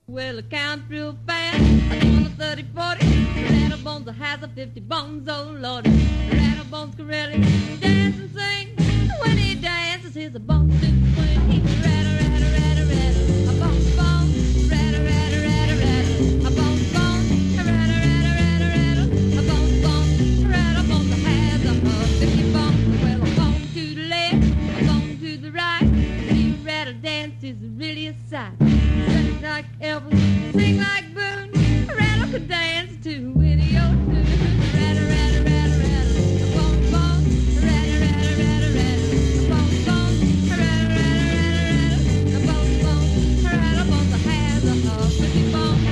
Well, I count real fast. On a 30, 40. Rattle bones has a 50 bones, oh lordy. Rattle bones can really dance and sing. When he dances, he's a bone to swing. He rattle, rattle, rattle, rattle. A bone, bone. Rattle, rattle, rattle, rattle. A bone, bone. Rattle, rattle, rattle, rattle. A bone, bone. Rattle bones has a 50 bones. Well, a bone to the left, a bone to the right. He rattle dance is really a sight. Sing like Elvis, sing like Boone. Rattle could dance to any old tune. Rattle, rattle, rattle, rattle. A bone, bone. Rattle, rattle, rattle, rattle. A bone, bone. Rattle, rattle, rattle, rattle. A bone, bone. Rattle bones has a 50 bone.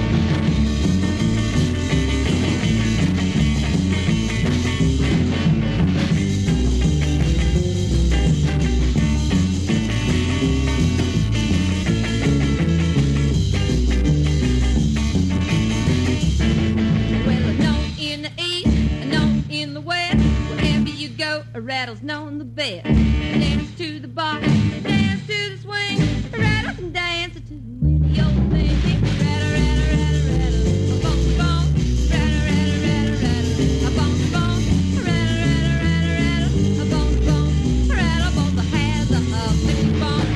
In the west, wherever you go, a rattle's known the best. Dance to the bar, dance to the swing. A rattle can dance to any old thing. Rattle, rattle, rattle, rattle. A bone, bone. Rattle, rattle, rattle, rattle. A bone, bone. Rattle, rattle, rattle, rattle. A bone, bone. Rattle bones has a 50 bone.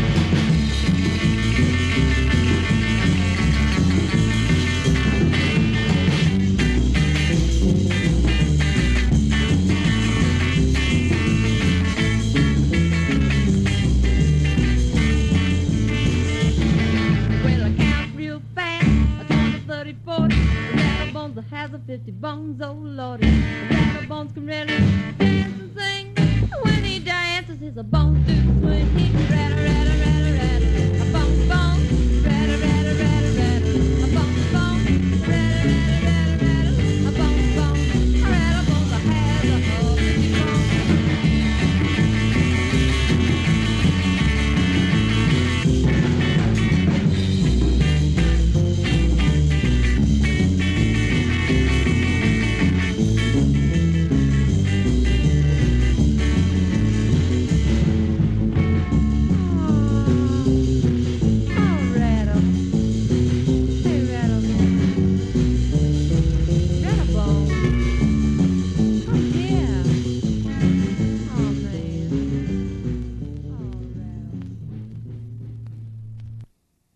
Has a 50 bones, oh lordy. The rattle bones can really dance and sing. When he dances, he's a bone to swing. He rattle,